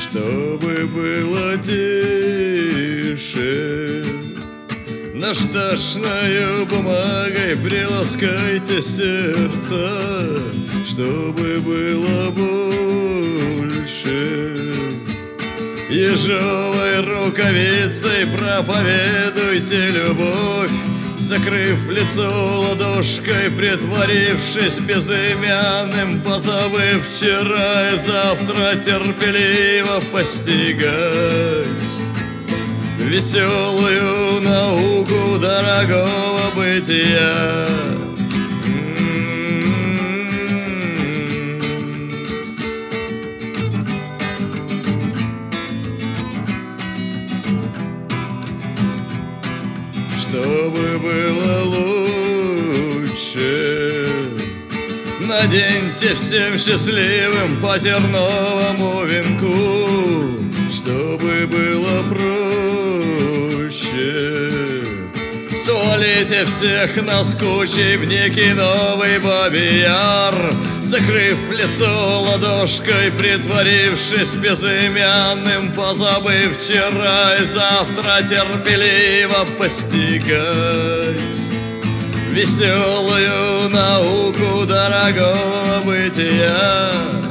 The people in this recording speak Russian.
чтобы было тише. Наждачною бумагой приласкайте сердце, чтобы было больше. Ежовой рукавицей проповедуйте любовь, закрыв лицо ладошкой, притворившись безымянным, позабыв вчера и завтра терпеливо постигать веселую науку дорогого бытия. Чтобы было лучше, наденьте всем счастливым по терновому венку, чтобы было проще. Свалите всех наскучий в некий новый Бабий Яр, закрыв лицо ладошкой, притворившись безымянным, позабыв вчера и завтра терпеливо постигать веселую науку дорогого бытия.